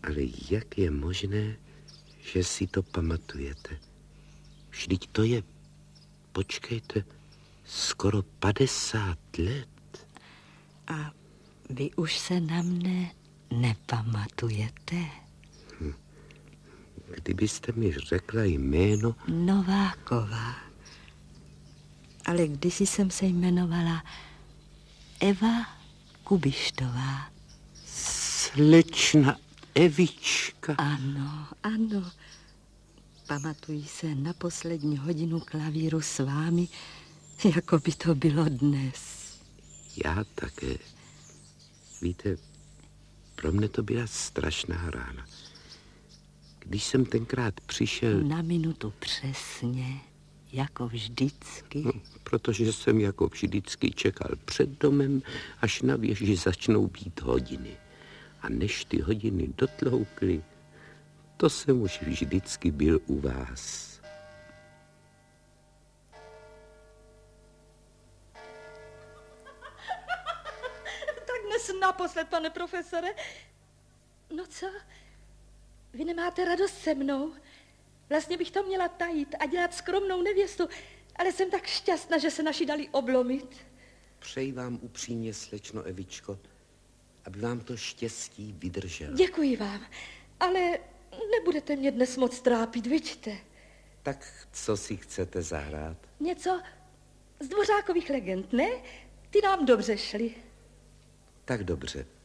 Ale jak je možné, že si to pamatujete? Vždyť to je, počkejte, skoro 50 let. A vy už se na mne nepamatujete? Kdybyste mi řekla jméno... Nováková. Ale kdysi jsem se jmenovala Eva Kubištová. Slečna Evička. Ano, ano. Pamatuji se na poslední hodinu klavíru s vámi, jako by to bylo dnes. Já také. Víte, pro mne to byla strašná rána. Když jsem tenkrát přišel... Na minutu přesně, jako vždycky. No, protože jsem jako vždycky čekal před domem, až na věži začnou být hodiny. A než ty hodiny dotloukly, to jsem už vždycky byl u vás. Tak dnes naposled, pane profesore. No co? Vy nemáte radost se mnou? Vlastně bych to měla tajit a dělat skromnou nevěstu, ale jsem tak šťastná, že se naši dali oblomit. Přeji vám upřímně, slečno Evičko, aby vám to štěstí vydrželo. Děkuji vám, ale nebudete mě dnes moc trápit, vidíte? Tak co si chcete zahrát? Něco z Dvořákových legend, ne? Ty nám dobře šly. Tak dobře.